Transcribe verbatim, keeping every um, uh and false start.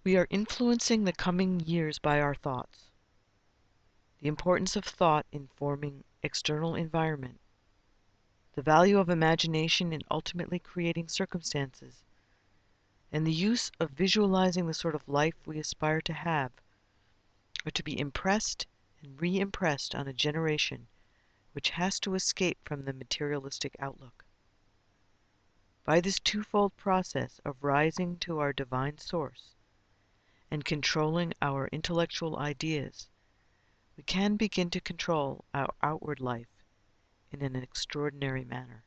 We are influencing the coming years by our thoughts. The importance of thought in forming external environment. The value of imagination in ultimately creating circumstances. And the use of visualizing the sort of life we aspire to have, are to be impressed and re-impressed on a generation which has to escape from the materialistic outlook. By this twofold process of rising to our divine source and controlling our intellectual ideas, we can begin to control our outward life in an extraordinary manner.